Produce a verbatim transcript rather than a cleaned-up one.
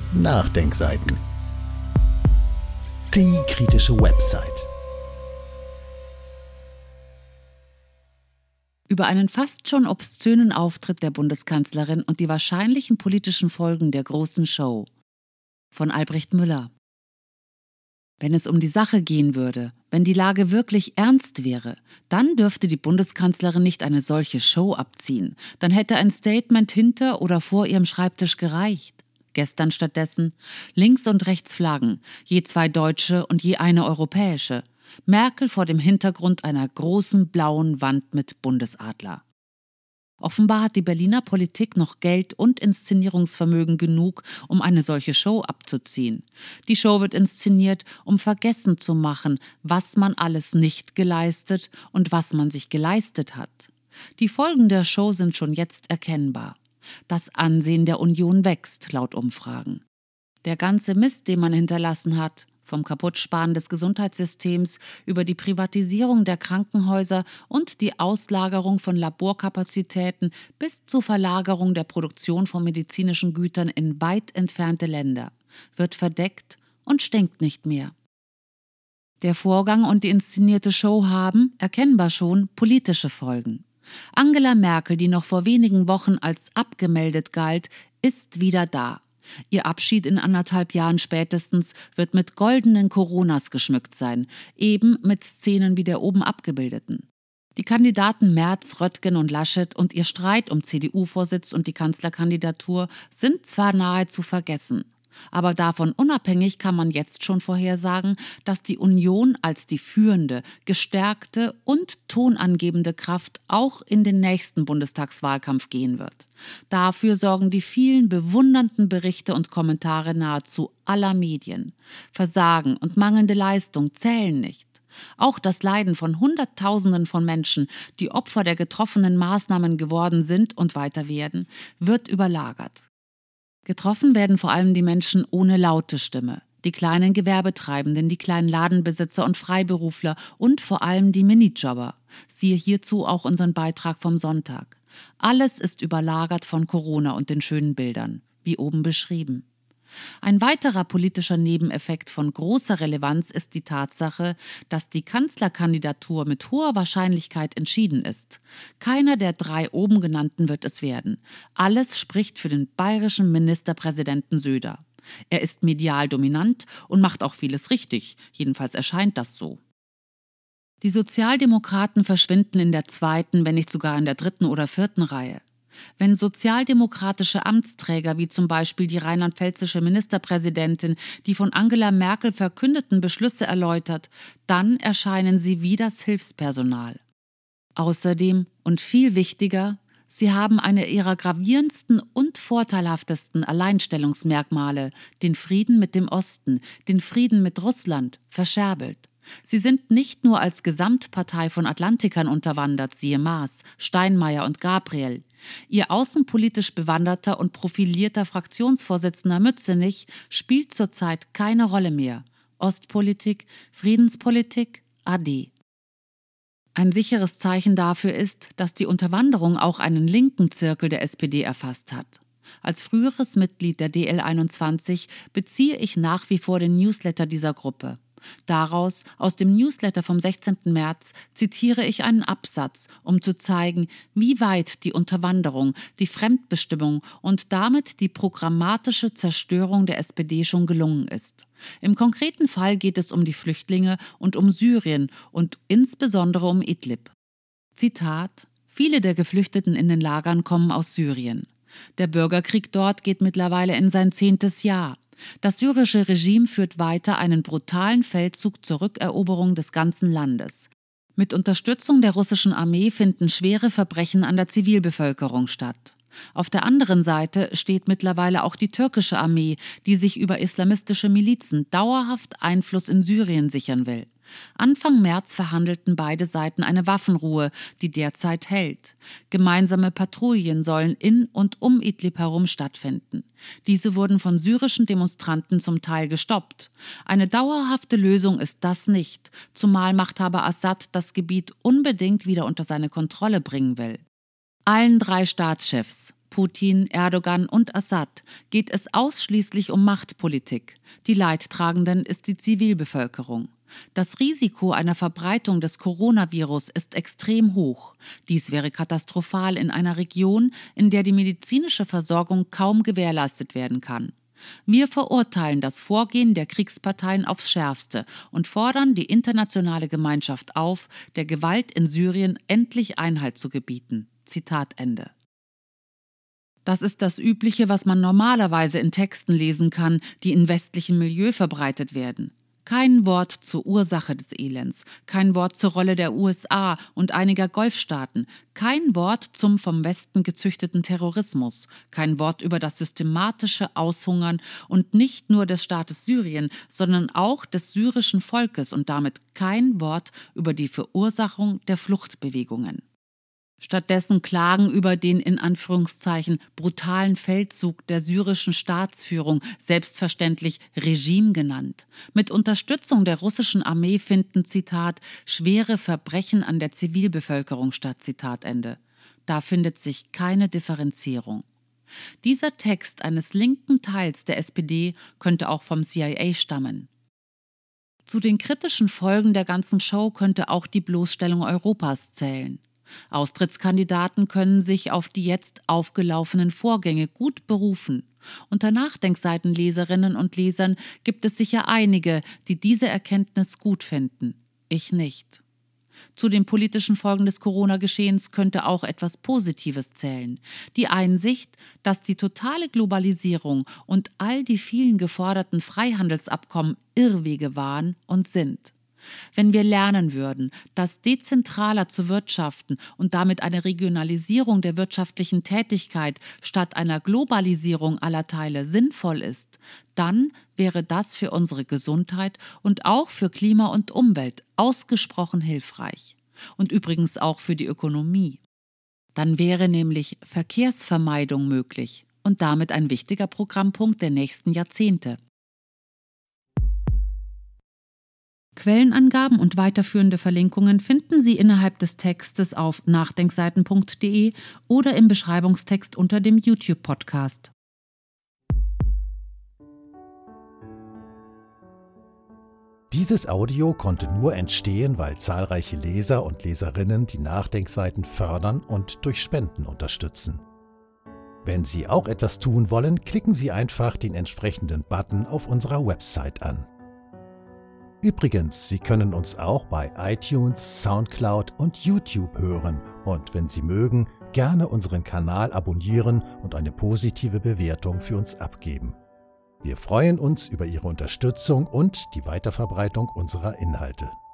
Nachdenkseiten. Die kritische Website. Über einen fast schon obszönen Auftritt der Bundeskanzlerin und die wahrscheinlichen politischen Folgen der großen Show. Von Albrecht Müller. Wenn es um die Sache gehen würde, wenn die Lage wirklich ernst wäre, dann dürfte die Bundeskanzlerin nicht eine solche Show abziehen. Dann hätte ein Statement hinter oder vor ihrem Schreibtisch gereicht. Gestern stattdessen links und rechts Flaggen, je zwei deutsche und je eine europäische. Merkel vor dem Hintergrund einer großen blauen Wand mit Bundesadler. Offenbar hat die Berliner Politik noch Geld und Inszenierungsvermögen genug, um eine solche Show abzuziehen. Die Show wird inszeniert, um vergessen zu machen, was man alles nicht geleistet und was man sich geleistet hat. Die Folgen der Show sind schon jetzt erkennbar. Das Ansehen der Union wächst, laut Umfragen. Der ganze Mist, den man hinterlassen hat, vom Kaputtsparen des Gesundheitssystems über die Privatisierung der Krankenhäuser und die Auslagerung von Laborkapazitäten bis zur Verlagerung der Produktion von medizinischen Gütern in weit entfernte Länder, wird verdeckt und stinkt nicht mehr. Der Vorgang und die inszenierte Show haben, erkennbar schon, politische Folgen. Angela Merkel, die noch vor wenigen Wochen als abgemeldet galt, ist wieder da. Ihr Abschied in anderthalb Jahren spätestens wird mit goldenen Coronas geschmückt sein, eben mit Szenen wie der oben abgebildeten. Die Kandidaten Merz, Röttgen und Laschet und ihr Streit um C D U-Vorsitz und die Kanzlerkandidatur sind zwar nahezu vergessen, aber davon unabhängig kann man jetzt schon vorhersagen, dass die Union als die führende, gestärkte und tonangebende Kraft auch in den nächsten Bundestagswahlkampf gehen wird. Dafür sorgen die vielen bewundernden Berichte und Kommentare nahezu aller Medien. Versagen und mangelnde Leistung zählen nicht. Auch das Leiden von Hunderttausenden von Menschen, die Opfer der getroffenen Maßnahmen geworden sind und weiter werden, wird überlagert. Getroffen werden vor allem die Menschen ohne laute Stimme, die kleinen Gewerbetreibenden, die kleinen Ladenbesitzer und Freiberufler und vor allem die Minijobber. Siehe hierzu auch unseren Beitrag vom Sonntag. Alles ist überlagert von Corona und den schönen Bildern, wie oben beschrieben. Ein weiterer politischer Nebeneffekt von großer Relevanz ist die Tatsache, dass die Kanzlerkandidatur mit hoher Wahrscheinlichkeit entschieden ist. Keiner der drei oben genannten wird es werden. Alles spricht für den bayerischen Ministerpräsidenten Söder. Er ist medial dominant und macht auch vieles richtig, jedenfalls erscheint das so. Die Sozialdemokraten verschwinden in der zweiten, wenn nicht sogar in der dritten oder vierten Reihe. Wenn sozialdemokratische Amtsträger wie zum Beispiel die rheinland-pfälzische Ministerpräsidentin die von Angela Merkel verkündeten Beschlüsse erläutert, dann erscheinen sie wie das Hilfspersonal. Außerdem, und viel wichtiger, sie haben eine ihrer gravierendsten und vorteilhaftesten Alleinstellungsmerkmale, den Frieden mit dem Osten, den Frieden mit Russland, verscherbelt. Sie sind nicht nur als Gesamtpartei von Atlantikern unterwandert, siehe Maas, Steinmeier und Gabriel. Ihr außenpolitisch bewanderter und profilierter Fraktionsvorsitzender Mützenich spielt zurzeit keine Rolle mehr. Ostpolitik, Friedenspolitik, ade. Ein sicheres Zeichen dafür ist, dass die Unterwanderung auch einen linken Zirkel der S P D erfasst hat. Als früheres Mitglied der D L einundzwanzig beziehe ich nach wie vor den Newsletter dieser Gruppe. Daraus, aus dem Newsletter vom sechzehnten März, zitiere ich einen Absatz, um zu zeigen, wie weit die Unterwanderung, die Fremdbestimmung und damit die programmatische Zerstörung der S P D schon gelungen ist. Im konkreten Fall geht es um die Flüchtlinge und um Syrien und insbesondere um Idlib. Zitat: Viele der Geflüchteten in den Lagern kommen aus Syrien. Der Bürgerkrieg dort geht mittlerweile in sein zehntes Jahr. Das syrische Regime führt weiter einen brutalen Feldzug zur Rückeroberung des ganzen Landes. Mit Unterstützung der russischen Armee finden schwere Verbrechen an der Zivilbevölkerung statt. Auf der anderen Seite steht mittlerweile auch die türkische Armee, die sich über islamistische Milizen dauerhaft Einfluss in Syrien sichern will. Anfang März verhandelten beide Seiten eine Waffenruhe, die derzeit hält. Gemeinsame Patrouillen sollen in und um Idlib herum stattfinden. Diese wurden von syrischen Demonstranten zum Teil gestoppt. Eine dauerhafte Lösung ist das nicht, zumal Machthaber Assad das Gebiet unbedingt wieder unter seine Kontrolle bringen will. Allen drei Staatschefs, Putin, Erdogan und Assad geht es ausschließlich um Machtpolitik. Die Leidtragenden ist die Zivilbevölkerung. Das Risiko einer Verbreitung des Coronavirus ist extrem hoch. Dies wäre katastrophal in einer Region, in der die medizinische Versorgung kaum gewährleistet werden kann. Wir verurteilen das Vorgehen der Kriegsparteien aufs Schärfste und fordern die internationale Gemeinschaft auf, der Gewalt in Syrien endlich Einhalt zu gebieten. Zitat Ende. Das ist das Übliche, was man normalerweise in Texten lesen kann, die in westlichem Milieu verbreitet werden. Kein Wort zur Ursache des Elends, kein Wort zur Rolle der U S A und einiger Golfstaaten, kein Wort zum vom Westen gezüchteten Terrorismus, kein Wort über das systematische Aushungern und nicht nur des Staates Syrien, sondern auch des syrischen Volkes und damit kein Wort über die Verursachung der Fluchtbewegungen. Stattdessen Klagen über den in Anführungszeichen brutalen Feldzug der syrischen Staatsführung, selbstverständlich Regime genannt. Mit Unterstützung der russischen Armee finden, Zitat, schwere Verbrechen an der Zivilbevölkerung statt, Zitat Ende. Da findet sich keine Differenzierung. Dieser Text eines linken Teils der S P D könnte auch vom C I A stammen. Zu den kritischen Folgen der ganzen Show könnte auch die Bloßstellung Europas zählen. Austrittskandidaten können sich auf die jetzt aufgelaufenen Vorgänge gut berufen. Unter Nachdenkseitenleserinnen und Lesern gibt es sicher einige, die diese Erkenntnis gut finden. Ich nicht. Zu den politischen Folgen des Corona-Geschehens könnte auch etwas Positives zählen. Die Einsicht, dass die totale Globalisierung und all die vielen geforderten Freihandelsabkommen Irrwege waren und sind. Wenn wir lernen würden, dass dezentraler zu wirtschaften und damit eine Regionalisierung der wirtschaftlichen Tätigkeit statt einer Globalisierung aller Teile sinnvoll ist, dann wäre das für unsere Gesundheit und auch für Klima und Umwelt ausgesprochen hilfreich. Und übrigens auch für die Ökonomie. Dann wäre nämlich Verkehrsvermeidung möglich und damit ein wichtiger Programmpunkt der nächsten Jahrzehnte. Quellenangaben und weiterführende Verlinkungen finden Sie innerhalb des Textes auf nachdenkseiten punkt de oder im Beschreibungstext unter dem YouTube-Podcast. Dieses Audio konnte nur entstehen, weil zahlreiche Leser und Leserinnen die Nachdenkseiten fördern und durch Spenden unterstützen. Wenn Sie auch etwas tun wollen, klicken Sie einfach den entsprechenden Button auf unserer Website an. Übrigens, Sie können uns auch bei iTunes, Soundcloud und YouTube hören und wenn Sie mögen, gerne unseren Kanal abonnieren und eine positive Bewertung für uns abgeben. Wir freuen uns über Ihre Unterstützung und die Weiterverbreitung unserer Inhalte.